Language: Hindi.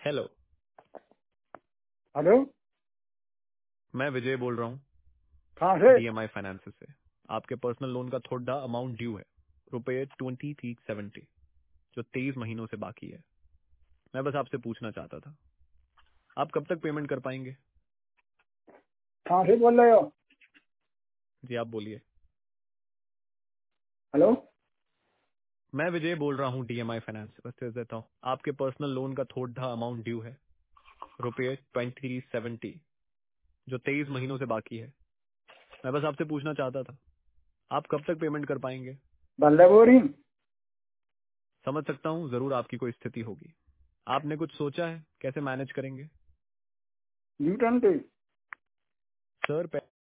हेलो। हेलो। मैं विजय बोल रहा हूँ कहाँ से? डीएमआई फाइनेंस से। आपके पर्सनल लोन का थोड़ा अमाउंट ड्यू है, रुपये 2370, जो 23 महीनों से बाकी है। मैं बस आपसे पूछना चाहता था, आप कब तक पेमेंट कर पाएंगे? कहाँ से बोल रहे हो? जी आप बोलिए। हेलो। मैं विजय बोल रहा हूँ डीएमआई फाइनेंस से, बस दे देता हूँ। आपके पर्सनल लोन का थोड़ा अमाउंट ड्यू है, रुपये 2370, जो 23 महीनों से बाकी है। मैं बस आपसे पूछना चाहता था, आप कब तक पेमेंट कर पाएंगे? बल्ले बोरी समझ सकता हूँ, जरूर आपकी कोई स्थिति होगी। आपने कुछ सोचा है कैसे मैनेज करेंगे? U20। सर